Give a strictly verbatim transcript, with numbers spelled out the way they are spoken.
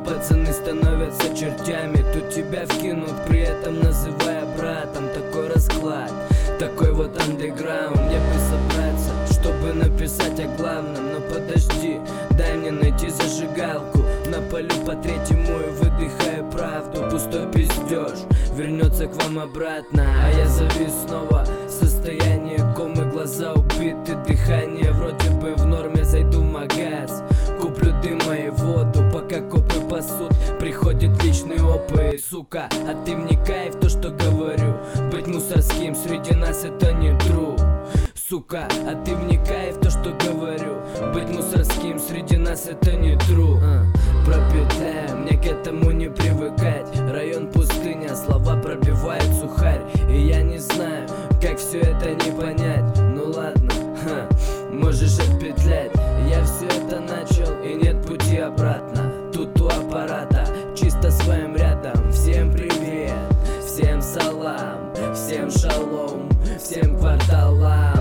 пацаны становятся чертями. Тут тебя вкинут, при этом называя братом. Такой расклад, такой вот андеграунд. Мне бы собраться, чтобы написать о главном. Но подожди, дай мне найти зажигалку. Напалю по третьему и выдыхаю правду. Пустой пиздеж вернется к вам обратно. А я завис снова, состояние комы, глаза убиты, дыхание вроде бы в норме. Зайду в магаз, куплю дыма и воду, пока копы пасут, приходит личный опыт. Сука, а ты вникай в то, что говорю. Быть мусорским среди нас это не true. Сука, а ты вникай в то, что говорю. Быть мусорским среди нас это не true. uh, Пропетляю, мне к этому не привыкать. Район пустыня, слова пробивают сухарь. И я не знаю, как все это не понять. Ну ладно, ха, можешь отпетлять. Я все это начал и нет пути обратно. Тут у аппарата чисто своим рядом. Всем привет, всем салам, всем шалом, всем кварталам.